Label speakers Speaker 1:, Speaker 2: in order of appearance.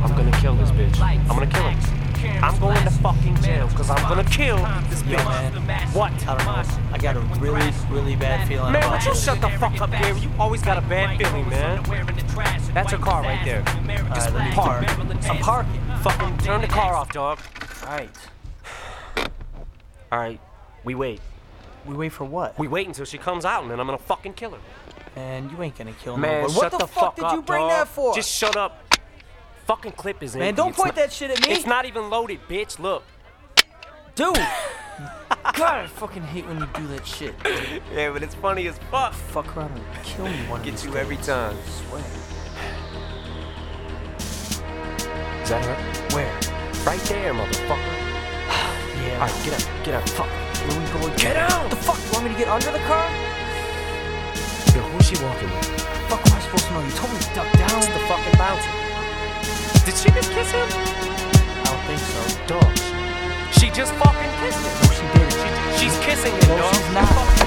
Speaker 1: I'm gonna kill this bitch. I'm gonna kill him. I'm going to fucking jail because I'm gonna kill this bitch.
Speaker 2: Man.
Speaker 1: What?
Speaker 2: I don't know. I got a really, really bad feeling
Speaker 1: Man,
Speaker 2: about
Speaker 1: would you
Speaker 2: this.
Speaker 1: shut the fuck up, Gary? You always got a bad feeling, man. That's her car right there.
Speaker 2: Alright, let me
Speaker 1: Park.
Speaker 2: I'm parking.
Speaker 1: Fucking turn the car off, dog.
Speaker 2: Alright.
Speaker 1: Alright, we wait.
Speaker 2: We wait for what?
Speaker 1: We wait until she comes out and then I'm gonna fucking kill her.
Speaker 2: Man, you ain't gonna kill
Speaker 1: Man,
Speaker 2: nobody.
Speaker 1: shut
Speaker 2: What the fuck did
Speaker 1: up,
Speaker 2: you bring
Speaker 1: dog.
Speaker 2: that for?
Speaker 1: Just shut up. Fucking clip is in.
Speaker 2: Man, don't point that shit at me.
Speaker 1: It's not even loaded, bitch. Look.
Speaker 2: Dude! God, I fucking hate when you do that shit.
Speaker 1: Yeah, but it's funny as fuck.
Speaker 2: Fuck around and kill me one of
Speaker 1: Get
Speaker 2: these
Speaker 1: you
Speaker 2: days.
Speaker 1: every time.
Speaker 2: I swear.
Speaker 1: Is that her?
Speaker 2: Where?
Speaker 1: Right there, motherfucker.
Speaker 2: Yeah.
Speaker 1: Alright, get up, get up. Fuck.
Speaker 2: Here we go again.
Speaker 1: Get out!
Speaker 2: What the fuck? You want me to get under the car?
Speaker 1: Yo, who's she walking with?
Speaker 2: Fuck am I supposed to know? You told me to duck down.
Speaker 1: It's the fucking bouncer. Did she just kiss him?
Speaker 2: I don't think so.
Speaker 1: Dog. She just fucking kissed him.
Speaker 2: No, she didn't.
Speaker 1: She's kissing him,
Speaker 2: No,
Speaker 1: dog.
Speaker 2: she's not.